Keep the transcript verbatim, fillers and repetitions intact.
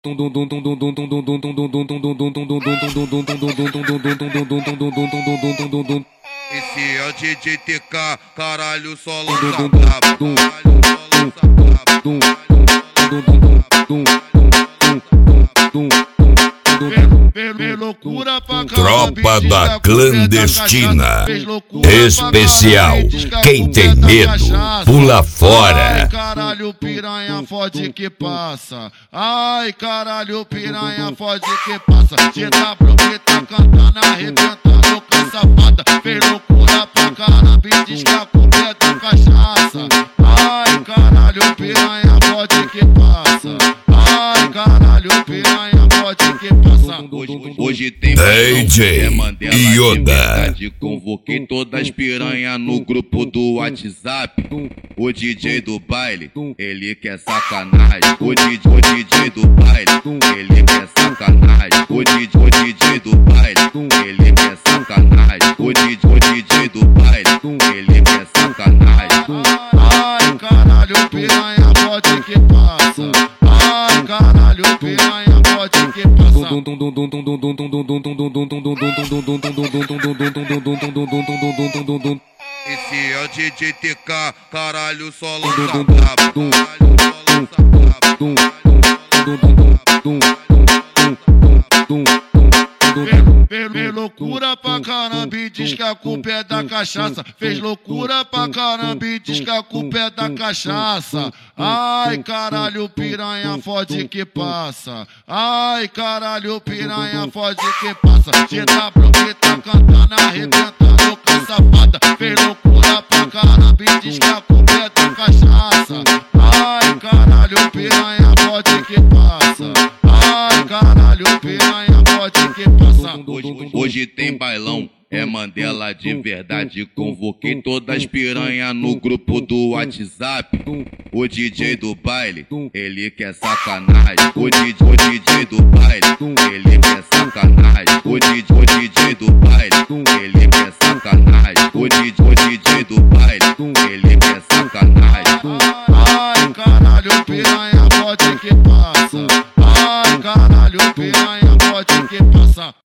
Esse é o D J T K, caralho, só lança brabo. Tropa da Clandestina. Especial. Quem tem medo, pula fora. Ai, caralho, piranha, fode que passa. Ai, caralho, piranha, fode que passa. G W que tá cantando, arrebentando com a safada. Fez loucura pra caramba e diz que a culpa é da cachaça. Ai, caralho, piranha, fode que passa. Ai, caralho, piranha, fode que passa. Hoje, hoje tem D J Yoda. Convoquei todas as piranhas no grupo do WhatsApp. O D J do baile, ele quer sacanagem. O D J, o D J do baile, ele quer sacanagem. O D J, o D J do baile, ele quer sacanagem. O D J, o D J do baile, ele quer sacanagem. Ai, caralho, piranha, pode que passa. Ai, caralho, piranha, pode que passa. Esse é o D J T K, caralho, só lança brabo. Fez loucura pra caramba e diz que a culpa é da cachaça. Fez loucura pra caramba e diz que a culpa é da cachaça. Ai, caralho, piranha, fode que passa. Ai, caralho, piranha, fode que passa. G W que tá cantando, arrebentando com a safada. Fez loucura pra caramba e diz que a culpa é da cachaça. Ai, caralho, piranha, fode que passa. Ai, caralho, piranha, fode que passa. Hoje, hoje tem bailão, é Mandela de verdade. Convoquei todas as piranhas no grupo do WhatsApp. O D J do baile, ele quer sacanagem. O D J, o D J do baile, ele quer sacanagem. O D J, o D J do baile, ele quer sacanagem. O D J, o D J do baile, ele quer sacanagem. Ai, caralho, piranha, pode que passa. Ai, caralho, piranha.